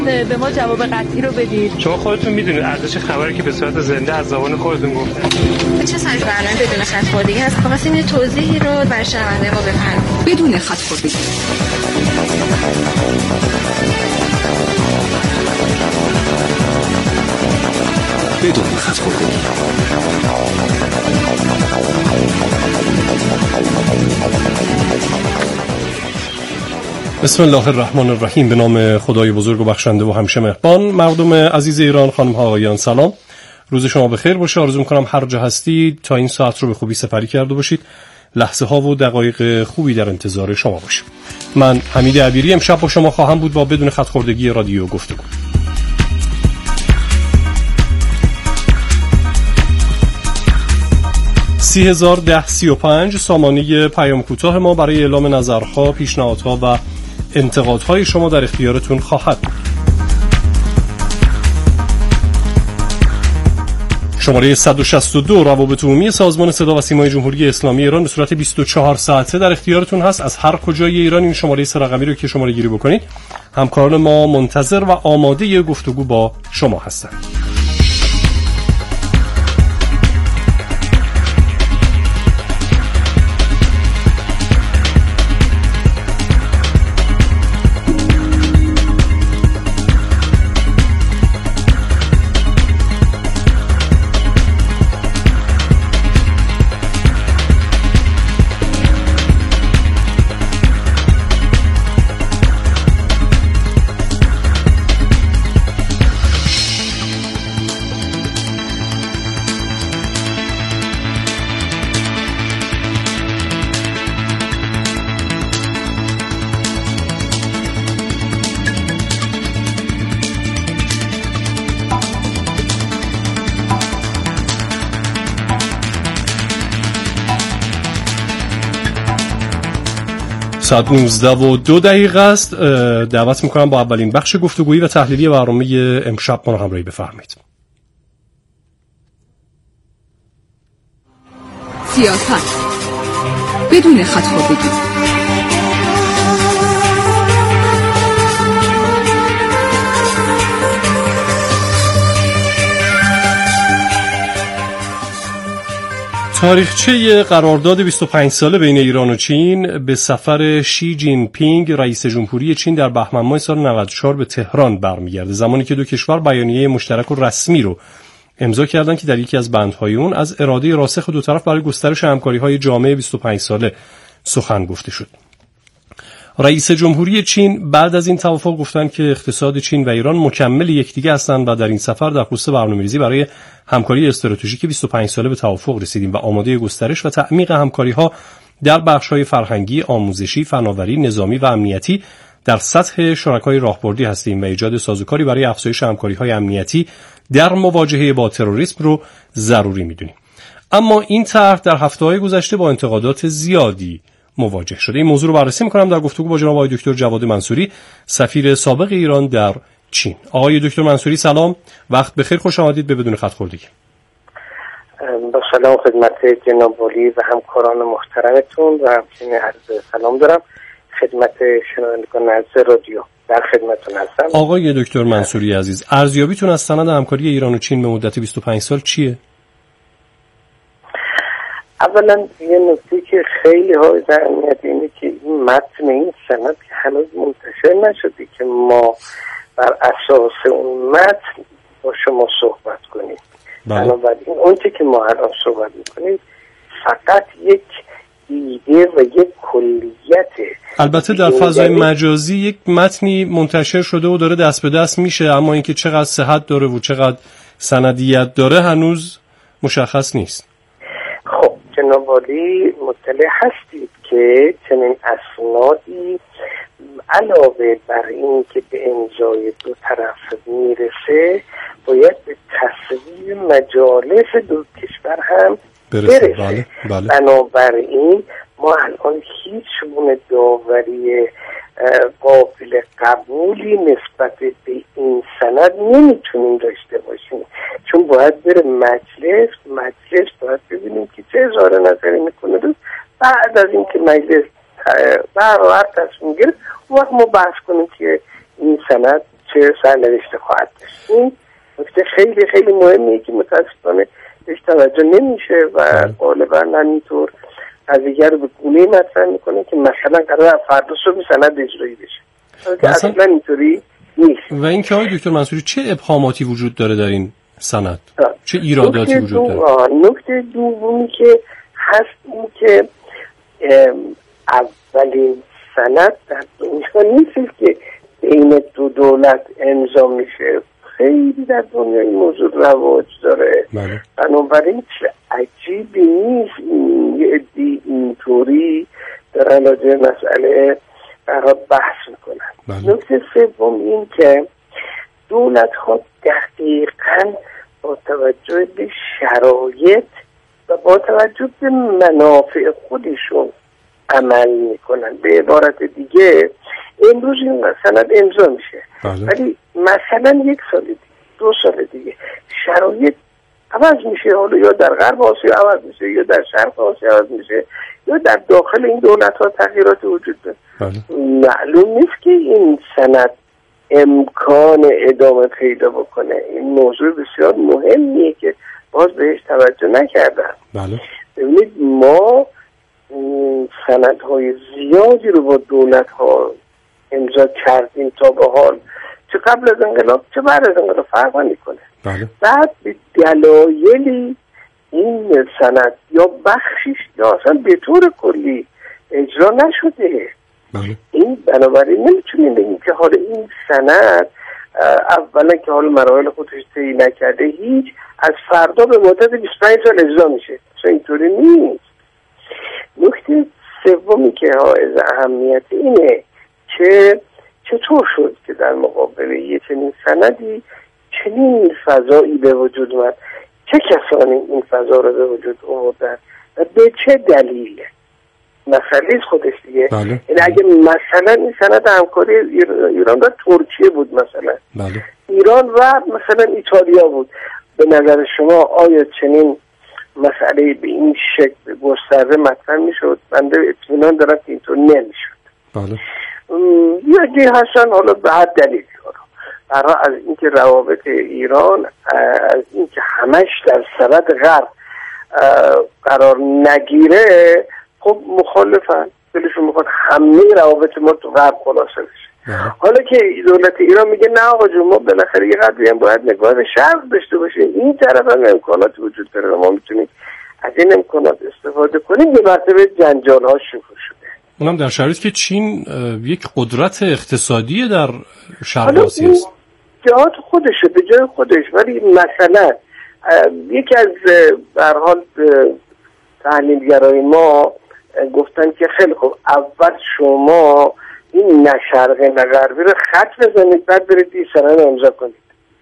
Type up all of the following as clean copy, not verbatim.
به ما جواب قطعی رو بدید. شما خودتون میدونید ارزش خبری که به صورت زنده از زبان خودتون گفتن چه سرش برنامه بدون خط خوردگی هست؟ خواستیم یه توضیحی رو برای شنونده ما بفرمایید. بدون خط خوردگی. بدون خط خوردگی. بسم الله الرحمن الرحیم. به نام خدای بزرگ و بخشنده و همیشه مهربان. مردم عزیز ایران، خانم ها آقایان، سلام. روز شما بخیر باشه. آرزو می‌کنم هر جا هستید تا این ساعت رو به خوبی سپری کرده باشید. لحظه ها و دقایق خوبی در انتظار شما باشه. من حمید عبیری امشب با شما خواهم بود با بدون خط خوردگی رادیو گفتگو. (30,010) سامانه پیام کوتاه ما برای اعلام نظرها، پیشنهادها و انتقادهای شما در اختیارتون خواهد. شماره 162 روابط عمومی سازمان صدا و سیمای جمهوری اسلامی ایران به صورت 24 ساعته در اختیارتون هست. از هر کجای ایران این شماره سه رقمی رو که شماره گیری بکنید، همکاران ما منتظر و آماده گفتگو با شما هستند. ساعت 19:02 است. دعوت میکنم با اولین بخش گفتگویی و تحلیلی برنامه امشب ما رو همراهی بفرمایید. سیاست بدون خط خوردگی. تاریخچه قرارداد 25 ساله بین ایران و چین به سفر شی جین پینگ رئیس جمهوری چین در بهمن ماه سال 94 به تهران برمیگرده، زمانی که دو کشور بیانیه مشترک و رسمی رو امضا کردند که در یکی از بندهای اون از اراده راسخ دو طرف برای گسترش همکاری‌های جامع 25 ساله سخن گفته شد. رئیس جمهوری چین بعد از این توافق گفتند که اقتصاد چین و ایران مکمل یکدیگر هستند و در این سفر در خصوص برنامه‌ریزی برای همکاری استراتژیک 25 ساله به توافق رسیدیم و آماده گسترش و تعمیق همکاری‌ها در بخش‌های فرهنگی، آموزشی، فناوری، نظامی و امنیتی در سطح شرکای راهبردی هستیم و ایجاد سازوکاری برای افزایش همکاری‌های امنیتی در مواجهه با تروریسم رو ضروری می‌دونیم. اما این طرح در هفته‌های گذشته با انتقادات زیادی مواجه شده. این موضوع رو بررسی می‌کنم در گفتگو با جناب آقای دکتر جواد منصوری، سفیر سابق ایران در چین. آقای دکتر منصوری سلام، وقت بخیر، خوش آمدید به بدون خط خوردگی. با سلام خدمت جناب ولی و همکاران محترمتون و همچنین عرض سلام دارم خدمت شنوندگان عزیز رادیو. در خدمتتون هستم. آقای دکتر منصوری عزیز، ارزیابیتون از سند همکاری ایران و چین به مدت 25 سال چیه؟ اولا یه نکته که خیلی های اهمیت اینه که این متن این سند هنوز منتشر نشده که ما بر اساس اون متن با شما صحبت کنیم. بنابراین اونچه که ما الان صحبت میکنیم فقط یک ایده و یک کلیته. البته در فضای مجازی یک متنی منتشر شده و داره دست به دست میشه، اما اینکه چقدر صحت داره و چقدر سندیت داره هنوز مشخص نیست. خب جناب عالی مطلع هستید که چنین اسنادی علاوه بر این که به امضای دو طرف میرسه باید به تصویب مجالس دو کشور هم برسه. بله. بنابراین ما الان هیچ گونه داوری قابل قبولی نسبت به این سند نمیتونیم داشته باشیم، چون باید بره مجلس باید ببینیم که چه اظهار نظری میکنه. بعد از این که مجلس برابر تصمیم گرفت وقت ما بحث کنیم که این سند چه سرنوشته خواهد داشت. این نکته خیلی خیلی مهمیه که متاسفانه بهش توجه نمیشه و غالبا همینطور قضیه رو به گونه‌ای مطرح میکنه که مثلا قرار فردا صبح سند اجرایی بشه که اصلا اینطوری نیست. و این که آقای دکتر منصوری چه ابهاماتی وجود داره در این سند؟ چه ایراداتی وجود داره؟ نکته دومی که هست این که اولین سند در دنیا نیست که بین دو دولت امضا میشه. خیلی در دنیا این موضوع رواج داره. بنابراین چه عجیبی نیست این یه عده‌ای اینطوری دارن راجع به مسئله برای بحث میکنن. نکته سوم این که دولت ها دقیقاً با توجه به شرایط و با توجه به منافع خودشون عمل میکنن. به عبارت دیگه امروز این سند امضا میشه ولی مثلا 1 سال دیگه 2 سال دیگه شرایط عوض میشه، حالا یا در غرب آسیا عوض میشه یا در شرق آسیا عوض میشه یا در داخل این دولت ها تغییرات وجود داره. معلوم نیست که این سند امکان ادامه پیدا بکنه. این موضوع بسیار مهمیه که باز بهش توجه نکردن. ببینید ما سندهای زیادی رو با دولت ها امضا کردیم تا به حال، چه قبل از انقلاب چه بعد از انقلاب فرق نمی‌کنه. بعد به دلایلی این سند یا بخشش یا اصلا به طور کلی اجرا نشده. این بنابراین نمیتونیم بگیم که حالا این سند اولا که حالا مراحل خودش طی نکرده هیچ از فردا به مدت 25 سال اجرا میشه. اصلا اینطوری نیست. نکته سومی که حائز اهمیت اینه که چطور شد که در مقابل یه چنین سندی چنین فضایی به وجود اومد، چه کسانی این فضا رو به وجود آوردن و به چه دلیل. مسئله خودش دیگه. یعنی اگه مثلا این سند همکاری ایران و ترکیه بود مثلا ایران و مثلا ایتالیا بود، به نظر شما آیا چنین مسئله به این شکل گسترده مطرح میشد؟ بنده اطمینان دارم که اینطور نمیشد. یا جی هستن حالا به هر دلیل برای از اینکه روابط ایران از اینکه همش در سرد غرب قرار نگیره خب مخالفن، دلشون میخواد همه روابط ما تو غرب خلاصه بشه. حالا که دولت ایران میگه نه آقا جون ما بالاخره یه قدری هم باید نگاه به شرق داشته باشیم، این طرف هم امکانات وجود داره ما میتونیم از این امکانات استفاده کنیم، یه مرتبه جنجال ها شروع شده. اونم در شرایطی که چین یک قدرت اقتصادی در شرق آسیا است. جهات خودشه به جای خودش، ولی مثلا یکی از به هر حال تحلیلگرای ما گفتن که خیلی خوب اول شما این نه شرقی نه غربی رو خط بزنید بعد برید این سند امضا کنید.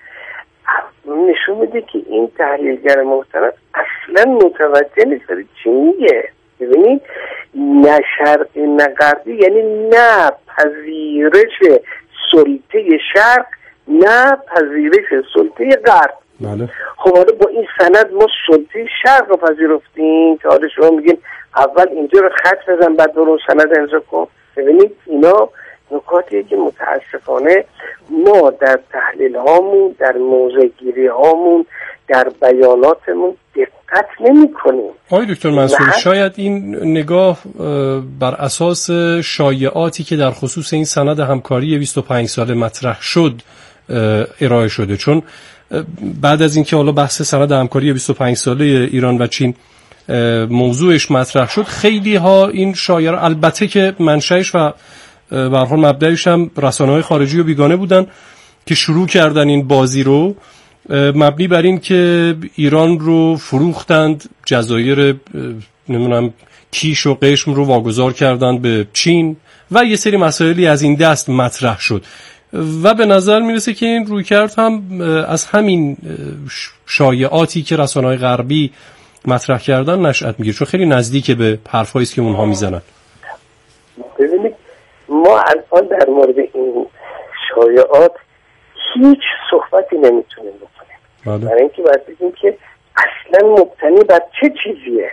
نشون میده که این تحلیلگر محترم اصلا متوجه نیست چی میگه. ببینید نه شرقی نه غربی یعنی نه پذیرش سلطه شرق نه پذیرش سلطه غرب. خب حالا با این سند ما سلطه شرق رو پذیرفتیم که حالا شما میگین اول اینجا رو خط بزن بعد برو سند امضا کن. ببینید اینا نکاتیه که متاسفانه ما در تحلیل هامون در موضع گیری هامون در بیاناتمون دقت نمی کنیم. آقای دکتر منصوری شاید این نگاه بر اساس شایعاتی که در خصوص این سند همکاری 25 ساله مطرح شد ارائه شده، چون بعد از اینکه حالا بحث سند همکاری 25 ساله ایران و چین موضوعش مطرح شد خیلی ها این شایعه، البته که منشأش و به هر حال مبدأش هم رسانه‌های خارجی و بیگانه بودن که شروع کردن این بازی رو مبنی بر این که ایران رو فروختند، جزایر نمیدونم کیش و قشم رو واگذار کردند به چین و یه سری مسائلی از این دست مطرح شد و به نظر میرسه که این رویکرد هم از همین شایعاتی که رسانه‌های غربی مطرح کردن نشأت میگیره، چون خیلی نزدیک به حرفایی است که اونها میزنن. ببینید ما الان در مورد این شایعات هیچ صحبتی نمیتونیم بکنیم، برای اینکه باید بگیم که اصلا مبتنی بر چه چیزیه.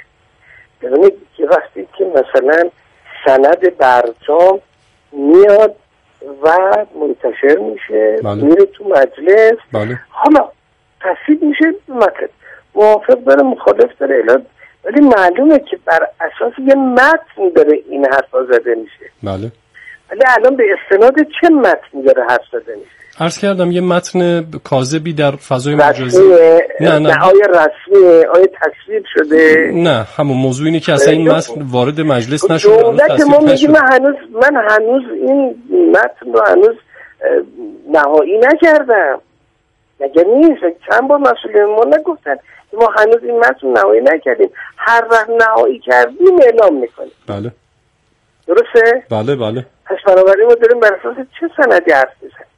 ببینید که وقتی که مثلا سند برجام میاد و منتشر میشه، بله. میره تو مجلس. بله. حالا تصویب میشه مطلب، موافق داره مخالف داره ولی معلومه که بر اساس یه متن داره این حرفا زده میشه. بله. ولی الان به استناد چه متنی داره حرف زده میشه؟ عرض کردم یه متن کاذبی در فضای مجازی. نه آیا رسمیه؟ آیا تصویب شده؟ نه، همون موضوع اینه که اصلا این متن وارد مجلس نشده. دولت ما میگه من هنوز این متن رو هنوز نهایی نکردم. مگه نیست؟ چند بار مسئولین ما نگفتن ما هنوز این متن نهایی نکردیم، هر وقت نهایی کردیم اعلام میکنیم. بله. درسته؟ بله بله. پس بنابراین ما داریم بر اساس چه سندی حرف میزنیم؟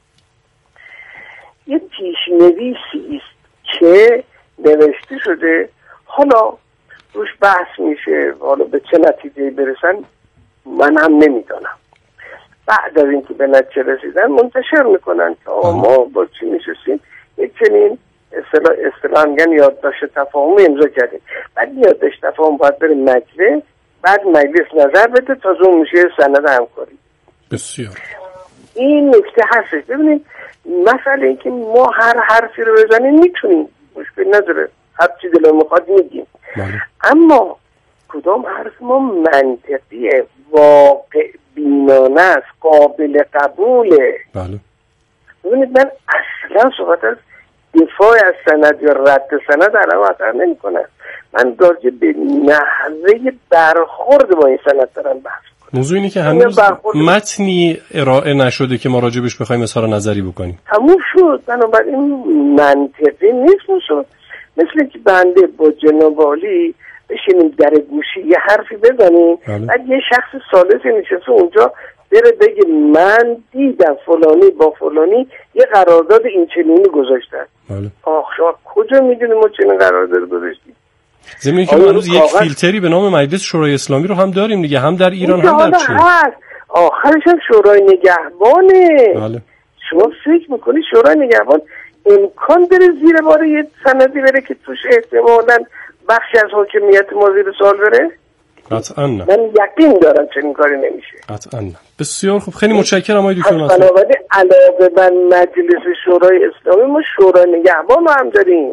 یه پیشنویسی است که نوشته شده، حالا روش بحث میشه، حالا به چه نتیجه برسن من هم نمیدانم. بعد از اینکه به نتیجه رسیدن منتشر میکنن که ما با چی میشستیم یک چنین اصطلاح میگن یادداشت تفاهم امضا کردیم. بعد یادداشت تفاهم باید بره مجلس، بعد مجلس نظر بده، تازه اون میشه سند همکاری. بسیار. این نکته هستش. ببینید مسئله این که ما هر حرفی رو بزنیم میتونیم، مشکل نداره، هر چی دلمون میخواد میگیم. بله. اما کدام حرف ما منطقیه، واقع بینانه است، قابل قبوله. بله. ببینید من اصلا صحبت از دفاع از سند یا رد سند الان مطرح نمی کنم. من راجع به نحوه برخورد با این سند دارم بحث. موضوع اینه که هنوز متنی ارائه نشده که ما راجبش بخوایم اظهار نظری بکنیم. تموم شد. بنابراین منطقی نیست شد. مثل که بنده با جناب عالی بشینیم در گوشی یه حرفی بزنیم، بعد یه شخص ثالثی نشسته اونجا بره بگه من دیدم فلانی با فلانی یه قرارداد این چنینی گذاشتن. بله. آخ شما کجا میدونیم ما چنین قرارداد گذاشتیم؟ زمین که هنوز یک فیلتری به نام مجلس شورای اسلامی رو هم داریم دیگه، هم در ایران هم در چین. آخرش هم شورای نگهبانه. بله. شما فکر میکنی شورای نگهبان امکان داره زیر بار یه سندی بره که توش احتمالاً بخشی از حاکمیت ما زیر سوال بره؟ قطعاً نه. من یقین دارم چنین کاری نمیشه. قطعاً نه. بسیار خوب، خیلی متشکرم آقای دکتر منصوری. بنابراین علاوه بر مجلس شورای اسلامی ما شورای نگهبان هم داریم.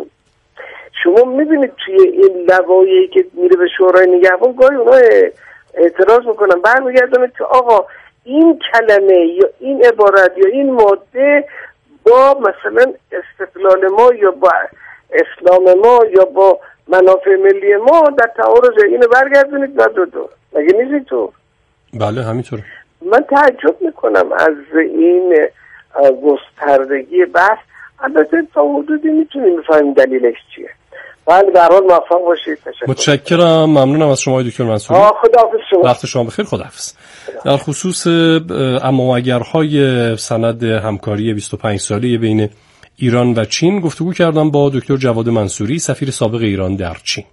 شما میبینید توی این لوایحی که میره به شورای نگهبان گاهی اونا اعتراض میکنن، برمیگردن که آقا این کلمه یا این عبارت یا این ماده با مثلا استقلال ما یا با اسلام ما یا با منافع ملی ما در تعارض، اینو برگردونید و دو مگه نیست تو؟ بله همینطوره. من تعجب میکنم از این گستردگی بحث. البته تا حدودی میتونیم بفهمیم دلیلش چیه. بله در حال موفق باشید. متشکرم، ممنونم از شما دکتر منصوری. خداحافظ شما. وقت شما بخیر. خداحافظ. در خصوص اما و اگرهای سند همکاری 25 ساله بین ایران و چین گفتگو کردم با دکتر جواد منصوری، سفیر سابق ایران در چین.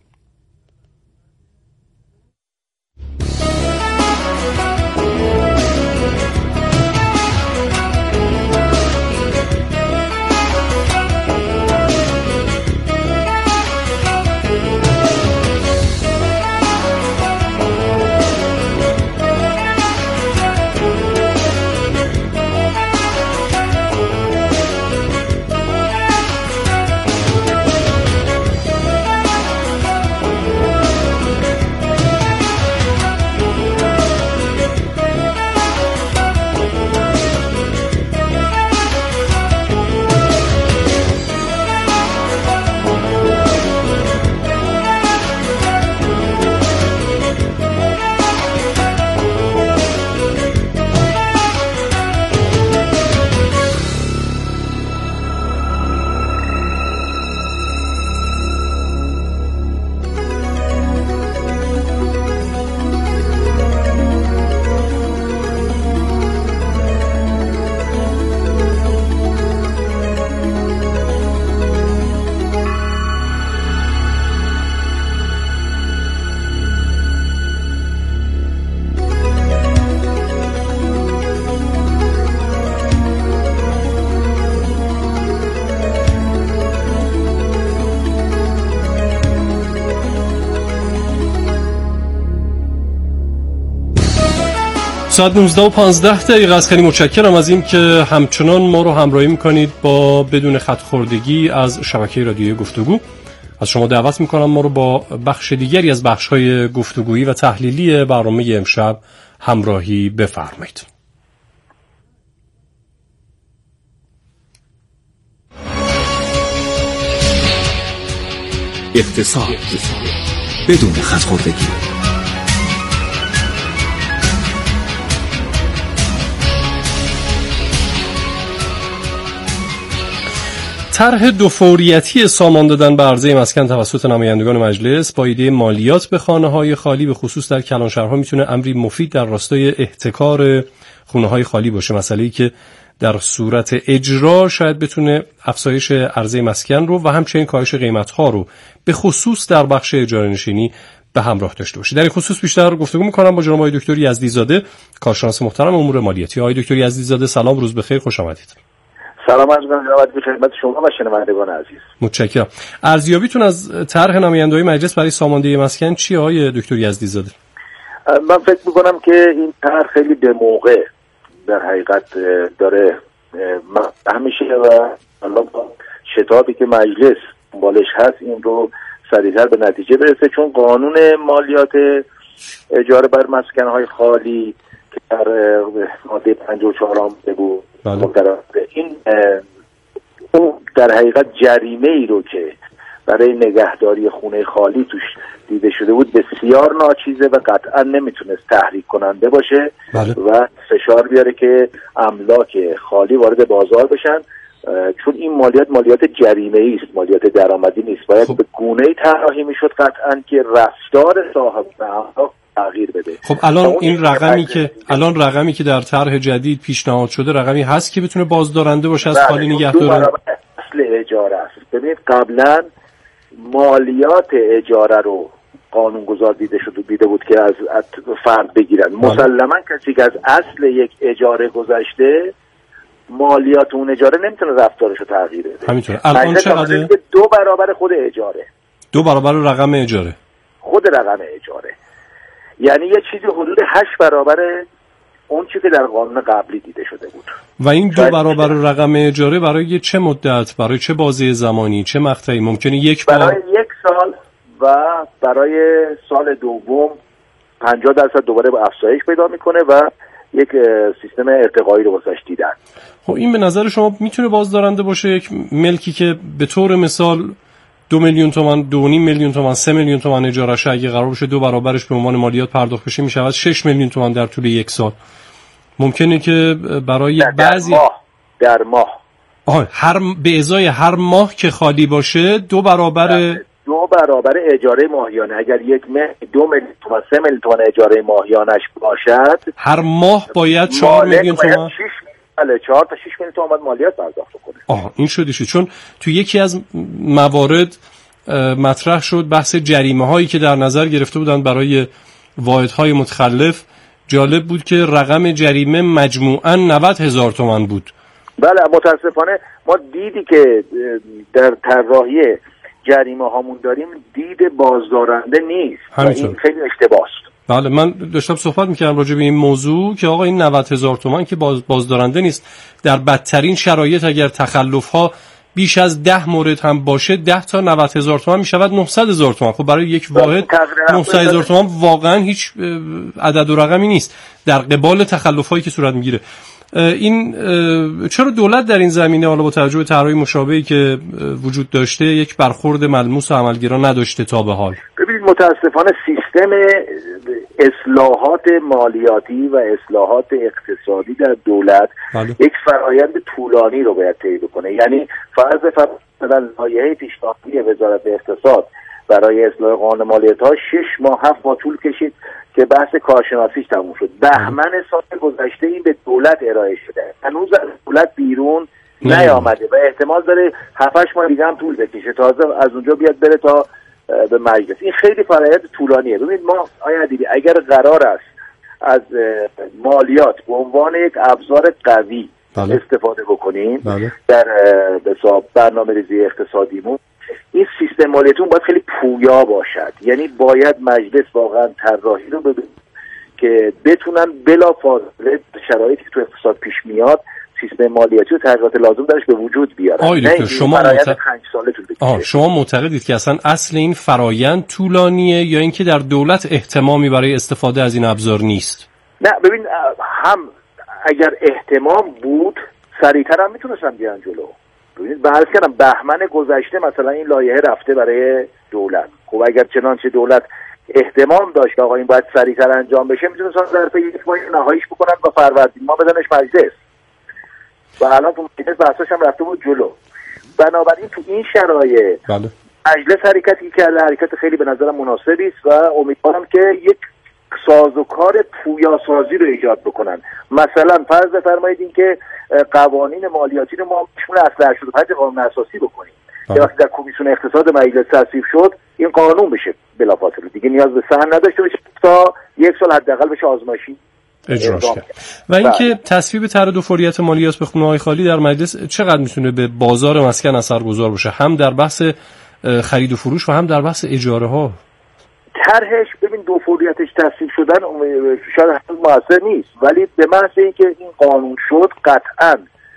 ساعت 19:15 است. خیلی متشکرم از این که همچنان ما رو همراهی میکنید با بدون خط خوردگی از شبکه رادیویی گفتگو. از شما دعوت میکنم ما رو با بخش دیگری از بخش‌های گفتگویی و تحلیلی برنامه امشب همراهی بفرمایید. اقتصاد بدون خط خوردگی. طرح دو فوریتی سامان دادن به عرضه مسکن توسط نمایندگان مجلس با ایده مالیات به خانه‌های خالی به خصوص در کلانشهرها میتونه امری مفید در راستای احتکار خونه‌های خالی باشه، مسئله‌ای که در صورت اجرا شاید بتونه افزایش عرضه مسکن رو و همچنین کاهش قیمت‌ها رو به خصوص در بخش اجاره نشینی به همراه داشته باشه. در این خصوص بیشتر گفتگو می‌کنم با جناب آقای دکتر یزدی‌زاده، کارشناس محترم امور مالیاتی. آقای دکتر یزدی‌زاده سلام، روز بخیر، خوش آمدید. سلام عرض می‌کنم جناب به خدمت شما و شنوندگان عزیز. متشکرم. ارزیابیتون از طرح نمایندگان مجلس برای ساماندهی مسکن چیه آقای دکتر یزدی‌زاده؟ من فکر می‌کنم که این طرح خیلی به موقع در حقیقت داره همیشه و الان شتابی که مجلس بالش هست این رو سریعتر به نتیجه برسه، چون قانون مالیات اجاره بر مسکن‌های خالی که در ماده 54 آمده بود این اون در حقیقت جریمه ای رو که برای نگهداری خونه خالی توش دیده شده بود بسیار ناچیزه و قطعا نمیتونست تحریک کننده باشه. بله. و فشار بیاره که املاک خالی وارد بازار بشن، چون این مالیات جریمه ای است، مالیات درآمدی نیست. باید به گونه‌ای طراحی میشد قطعا که رفتار صاحب املاک تغییر بده. خب الان این رقمی که در طرح جدید پیشنهاد شده رقمی هست که بتونه بازدارنده باشه از خالی نگهداری؟ اصل اجاره است. ببینید قبلا مالیات اجاره رو قانونگذار دیده بود که از فرد بگیرن. مسلما کسی که از اصل یک اجاره گذشته مالیات اون اجاره نمیتونه رفتارش رو تغییر بده. همینطوره. الان چقدره؟ 2 برابر خود اجاره. 2 برابر رقم اجاره. خود رقم اجاره. یعنی یه چیزی حدود 8 برابر اون چیزی که در قانون قبلی دیده شده بود. و این 2 برابر رقم اجاره برای چه مدت، برای چه بازه زمانی، چه مقطعی؟ ممکنه یک بار برای 1 سال و برای سال دوم 50% دوباره به افزایش پیدا میکنه و یک سیستم ارتقایی رو واسش دیدن. خب این به نظر شما میتونه بازدارنده باشه؟ یک ملکی که به طور مثال 2 میلیون تومان، 2.5 میلیون تومان، 3 میلیون تومان اجارهش اگه قرار باشه 2 برابرش به عنوان مالیات پرداخت بشه میشود 6 میلیون تومان در طول 1 سال. ممکنه که برای بعضی در ماه به ازای هر ماه که خالی باشه 2 برابر اجاره ماهیانه، اگر 2 میلیون تومان 3 میلیون تومان اجاره ماهیانش باشد هر ماه باید 4 میلیون تومان 4 تا 6 میلیون تومان مالیات پرداخت کنه. این شد چون تو یکی از موارد مطرح شد بحث جریمه هایی که در نظر گرفته بودن برای واحدهای متخلف. جالب بود که رقم جریمه مجموعاً 90,000 تومان بود. بله متاسفانه ما دیدی که در طراحی جریمه هامون داریم دید بازدارنده نیست. این خیلی اشتباه است. بله من داشتم صحبت میکردم راجع به این موضوع که آقا این 90,000 تومان که بازدارنده نیست. در بدترین شرایط اگر تخلف ها بیش از 10 مورد هم باشه 10 تا 90,000 تومان میشود 900,000 تومان. خب برای یک واحد 900,000 تومان واقعا هیچ عدد و رقمی نیست در قبال تخلف هایی که صورت میگیره. این چرا دولت در این زمینه حالا با توجه به طرحهای مشابهی که وجود داشته یک برخورد ملموس و عملگرا نداشته تا به حال؟ ببینید متاسفانه سیستم اصلاحات مالیاتی و اصلاحات اقتصادی در دولت یک فرایند طولانی رو باید طی بکنه. یعنی فرض مثلا لایحه پیشنهادی وزارت اقتصاد برای اصلاح قانون مالیات‌ها 6 ماه 7 ماه طول کشید که بحث کارشناسیش تموم شد. بهمن سال گذشته این به دولت ارائه شده. هنوز از دولت بیرون نیامده و احتمال داره 7-8 ماه دیگه هم طول بکشه تازه از اونجا بیاد بره تا به مجلس. این خیلی فرآیند طولانیه. ببینید ما آیا دیدی اگر قرار است از مالیات به عنوان یک ابزار قوی استفاده بکنیم در برنامه‌ریزی اقتصادیمون، این سیستم مالیاتیمون باید خیلی پویا باشد. یعنی باید مجلس واقعا طراحی رو ببینه که بتونن بلافاصله شرایطی که تو اقتصاد پیش میاد سیستم مالیاتی و تغییرات لازم درش به وجود بیارن. دکتر شما معتقدید که اصلا اصل این فرایند طولانیه یا اینکه در دولت احتمامی برای استفاده از این ابزار نیست؟ نه ببین، هم اگر احتمام بود سریعتر هم میتونستن بیان جلو. ببینید بحث کردم بهمن گذشته مثلا این لایحه رفته برای دولت. خب اگر چنانچه دولت احتمام داشت که آقا این باید سریعتر انجام بشه میتونستن ظرف یک ماه نهاییش بکنن با فروردین ما بدنش مجلس و الان تو مجلس بحثاش هم رفته بود جلو. بنابراین تو این شرایط مجلس حرکتی کرده، حرکت خیلی به نظرم مناسبی است و امیدوارم که یک سازوکار پویاسازی رو ایجاد بکنن. مثلا فرض بفرمایید این که قوانین مالیاتی رو ما شامل اصل 85 قانون اساسی بکنیم که وقتی در کمیسیون اقتصاد مجلس تصویب شد این قانون بشه بلافاصله، دیگه نیاز به صحن نداشته باشه تا یک سال حداقل بشه آزمایشی اجراش کرد. و اینکه تصویب طرح دو فوریت مالیات به خونه‌های خالی در مجلس چقدر میتونه به بازار مسکن اثرگذار باشه، هم در بحث خرید و فروش و هم در بحث اجاره ها؟ طرحش ببین دو فوریتش تصویب شدن شاید هنوز موثر نیست، ولی به محض اینکه این قانون شد قطعاً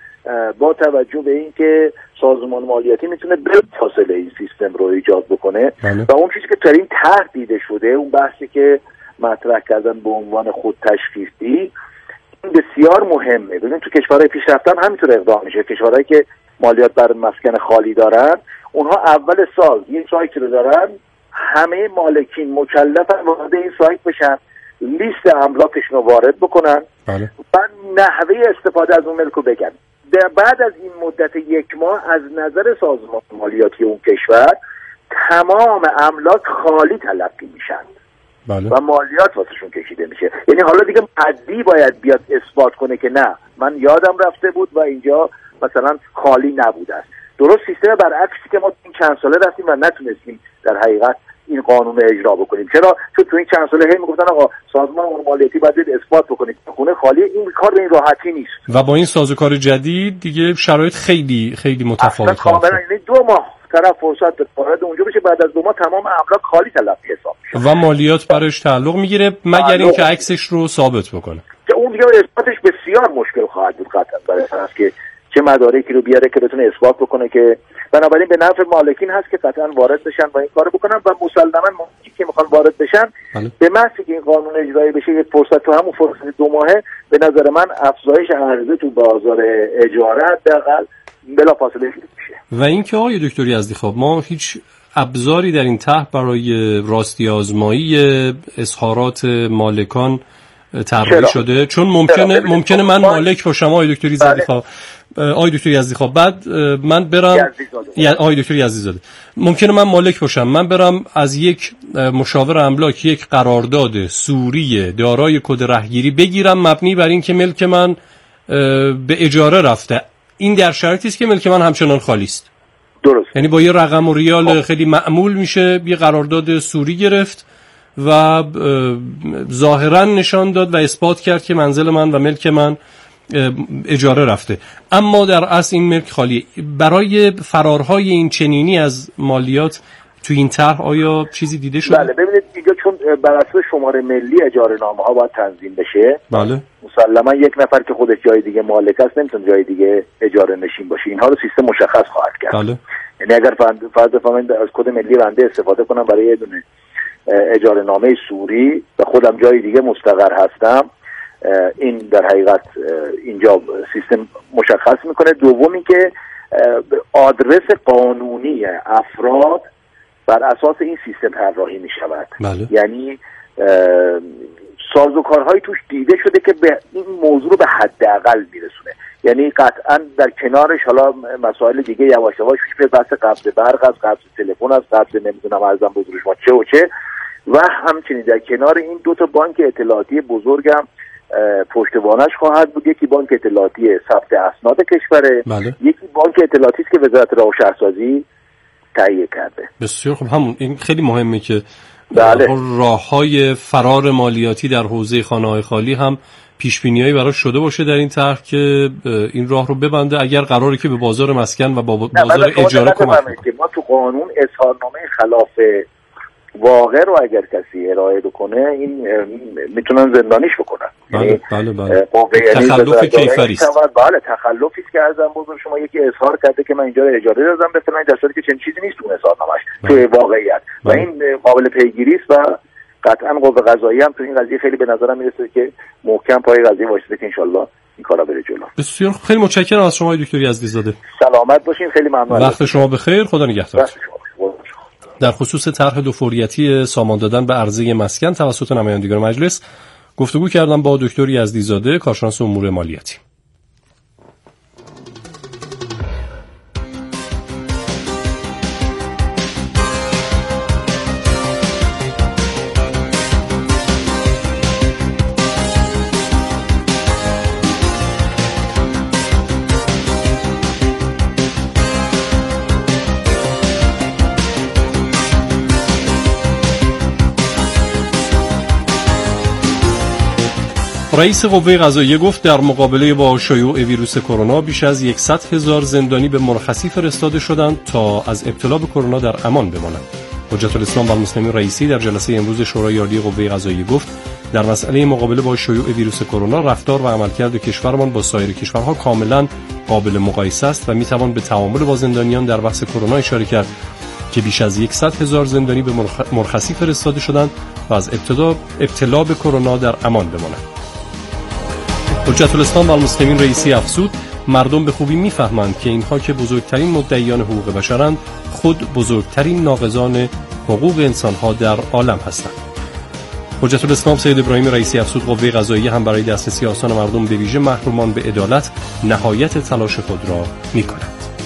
با توجه به اینکه سازمان مالیاتی میتونه بلافاصله این سیستم رو ایجاد بکنه و اون چیزی که در این طرح دیده شده، اون بحثی که مطرح کردن به عنوان خود تشخیصی، این بسیار مهمه. ببین تو کشورهای پیشرفته هم همینطور اقدام میشه. کشورهایی که مالیات بر مسکن خالی دارن اونها اول سال یه سایت رو دارن، همه مالکین مکلفن وارد این سایت بشن، لیست املاکشون رو وارد بکنن و نحوه استفاده از اون ملک رو بگن. بعد از این مدت یک ماه از نظر سازمان مالیاتی اون کشور تمام املاک خالی تلقی میشن و مالیات واسهشون کشیده میشه. یعنی حالا دیگه مدعی باید بیاد اثبات کنه که نه من یادم رفته بود و اینجا مثلا خالی نبوده است. درست سیستم برعکسی که ما این چند ساله رفتیم و نتونستیم در حقیقت این قانون رو اجرا بکنیم. چرا؟ چون تو این چند ساله هی میگفتن آقا سازمان مالیاتی باید اثبات بکنه خونه خالی. این کار به این راحتی نیست و با این سازوکار جدید دیگه شرایط خیلی خیلی متفاوت کاملا. یعنی 2 ماه طرف فرصت وارد اونجا بشه، بعد از 2 ماه تمام املاک خالی تلقی حساب میشه و مالیات برش تعلق میگیره مگر اینکه عکسش رو ثابت بکنه که اون دیگه اثباتش بسیار مشکل خواهد بود قطعا برای اساس که چه مدارکی رو بیاره که بتونه اثبات بکنه که بنابراین به نفع مالکین هست که قطعا وارد بشن و این کارو بکنن و مسلما مالکی که میخوان وارد بشن به محضی که این قانون اجرایی بشه یک فرصت تو همون فرصت 2 ماهه به نظر من افزایش عرضه تو بازار اجاره حداقل بلافاصله میشه. و اینکه آقای دکتر یزدیخواب ما هیچ ابزاری در این طرح برای راستی آزمایی اظهارات مالکان طراحی شده؟ چون ممکنه من مالک باشم آقای دکتر یزدیخواب بعد من برم آقای دکتر یزدیزاده ممکنه من مالک باشم، من برم از یک مشاور املاک یک قرارداد سوری دارای کد رهگیری بگیرم مبنی بر این که ملک من به اجاره رفته. این در شرایطی است که ملک من همچنان خالی است. درست. یعنی با یه رقم و ریال خیلی معمول میشه یه قرارداد سوری گرفت و ظاهرا نشان داد و اثبات کرد که منزل من و ملک من اجاره رفته، اما در اصل این ملک خالی. برای فرارهای این چنینی از مالیات تو این طرح آیا چیزی دیده شده؟ بله ببینید اینجا چون بر اساس شماره ملی اجاره نامه ها باید تنظیم بشه، بله مسلما یک نفر که خودش جای دیگه مالک است نمیتونه جای دیگه اجاره نشین باشه. اینها رو سیستم مشخص خواهد کرد. بله. یعنی اگر فرض بفرمایید از کد ملی بنده استفاده کنم برای یه دونه اجاره نامه سوری و خودم جای دیگه مستقر هستم، این در حقیقت اینجا سیستم مشخص میکنه. دومی که آدرس قانونی افراد بر اساس این سیستم طراحی میشود. بله. یعنی سازوکارهایی توش دیده شده که به این موضوع رو به حداقل میرسونه. یعنی قطعا در کنارش حالا مسائل دیگه یواش یواش به بحث قبض برق است، قبض تلفن است، قبض نمیدونم ارزم بزرگش ما چه و چه، و همچنین در کنار این 2 بانک اطلاعاتی بزرگم پشتوانش خواهد بود. یکی بانک اطلاعاتی ثبت اسناد کشوره، بله. یکی بانک اطلاعاتی است که وزارت راه و شهرسازی تهیه کرده. بسیار خوب. همون این خیلی مهمه که بله. راه‌های فرار مالیاتی در حوزه خانه‌های خالی هم پیش‌بینی‌هایی براش شده باشه در این طرح که این راه رو ببنده اگر قراره که به بازار مسکن و با بازار اجاره کمک کنه. ما تو قانون اظهارنامه خلاف واقع رو اگر کسی ارائه بکنه این میتونن زندانیش بکنن. بله. تخلف کیفری است. بله تخلفی است که ارزم بزرگ شما یکی اظهار کرده که من اینجا رو اجاره دادم به فلان، در صورتی که چنین چیزی نیست اون اظهارنامه‌اش توی واقعیت و این قابل پیگیری است و قطعا قوه قضاییه هم تو این قضیه خیلی به نظرم میرسه که محکم پای قضیه وایساده که ان شاءالله این کارا بره جلو. بسیار خیلی متشکرم از شما دکتر یزدی‌زاده. سلامت باشین، خیلی ممنون. وقت شما بخیر، خدا نگهدار. در خصوص طرح دوفوریتی سامان دادن به عرضه مسکن توسط نمایندگان مجلس گفتگو کردم با دکتر یزدی‌زاده، کارشناس امور مالیاتی. رئیس قوه قضاییه گفت در مقابله با شیوع ویروس کرونا بیش از 100,000 زندانی به مرخصی فرستاده شدند تا از ابتلا به کرونا در امان بمانند. حجت الاسلام و المسلمین رئیسی در جلسه امروز شورای عالی قوه قضاییه گفت در مسئله مقابله با شیوع ویروس کرونا رفتار و عملکرد کشورمان با سایر کشورها کاملا قابل مقایسه است و میتوان به تعامل با زندانیان در بحث کرونا اشاره کرد که بیش از 100,000 زندانی به مرخصی فرستاده شدند و از ابتلا به کرونا در امان بمانند. حجت الاسلام و المسلمین رئیسی افزود مردم به خوبی میفهمند که اینها که بزرگترین مدعیان حقوق بشرند خود بزرگترین ناقضان حقوق انسانها در عالم هستند. حجت الاسلام سید ابراهیم رئیسی افزود قوه قضاییه هم برای دسترسی آسان مردم به ویژه محرومان به عدالت نهایت تلاش خود را می‌کند.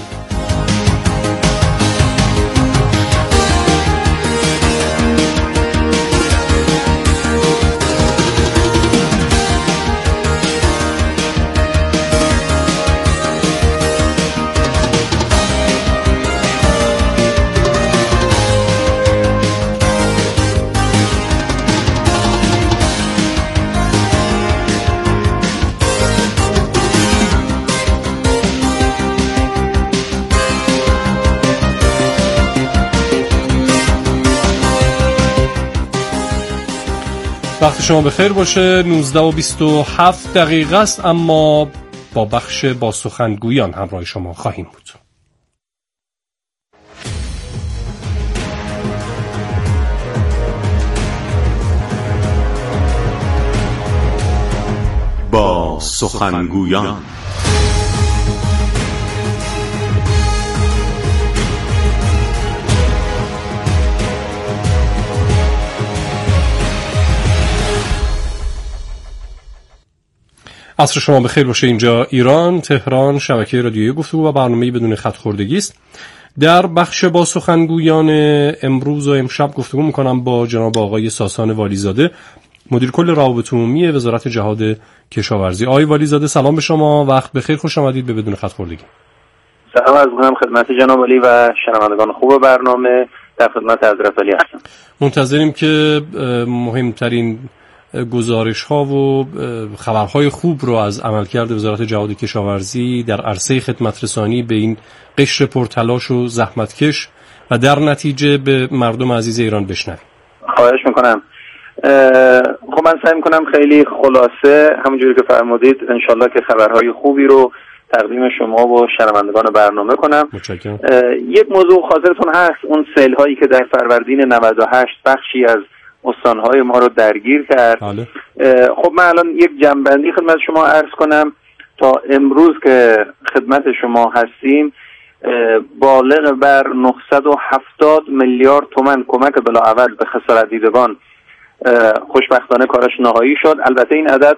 وقت شما بخیر باشه. 19:27 است، اما با بخش با سخنگویان همراه شما خواهیم بود. با سخنگویان عصر شما بخیر باشه. اینجا ایران، تهران، شبکه رادیویی گفتگو و برنامه‌ای بدون خط خوردگی است. در بخش با سخنگویان امروز و امشب گفتگو می‌کنم با جناب آقای ساسان والیزاده، مدیر کل روابط عمومی وزارت جهاد کشاورزی. آقای والیزاده سلام به شما، وقت بخیر، خوش آمدید به بدون خط خوردگی. سلام عرض می‌کنم خدمت جناب علی و شنوندگان خوب برنامه. در خدمت حضرت علی هستم. منتظریم که مهمترین گزارش‌ها و خبرهای خوب رو از عملکرد وزارت جهاد کشاورزی در عرصه خدمت رسانی به این قشر پرتلاش و زحمتکش و در نتیجه به مردم عزیز ایران بشنویم. خواهش میکنم. خب من سعی میکنم خیلی خلاصه همونجوری که فرمودید انشالله که خبرهای خوبی رو تقدیم شما و شنوندگان برنامه کنم. متشکرم. یک موضوع خاطرتون هست، اون سیل‌هایی که در فروردین 98 بخشی از استانهای ما رو درگیر کرد. خب من الان یک جنبندی خدمت شما عرض کنم. تا امروز که خدمت شما هستیم بالغ بر 970 میلیارد تومان کمک بلاعوض به خسارت دیدگان خوشبختانه کارش نهایی شد. البته این عدد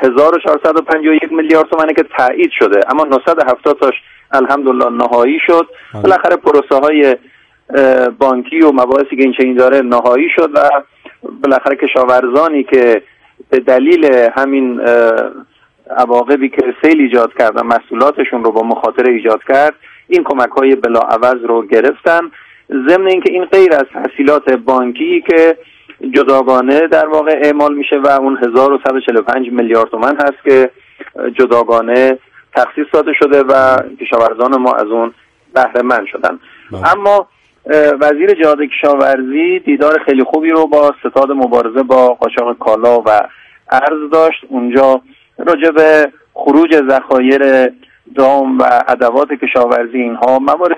1451 میلیارد تومانه که تایید شده، اما 970 تاش الحمدلله نهایی شد. بالاخره پروسه های بانکی و مباحثی که این چنین داره نهایی شد و بالاخره کشاورزانی که به دلیل همین عواقبی که سیل ایجاد کرد و محصولاتشون رو با مخاطره ایجاد کرد این کمک‌های بلاعوض رو گرفتن، ضمن اینکه این غیر از تحصیلات بانکی که جداگانه در واقع اعمال میشه و اون 1145 میلیارد تومان هست که جداگانه تخصیص داده شده و کشاورزان ما از اون بهره مند شدن. اما وزیر جهاد کشاورزی دیدار خیلی خوبی رو با ستاد مبارزه با قاچاق کالا و ارز داشت. اونجا راجع به خروج ذخایر دام و ادوات کشاورزی، اینها موارد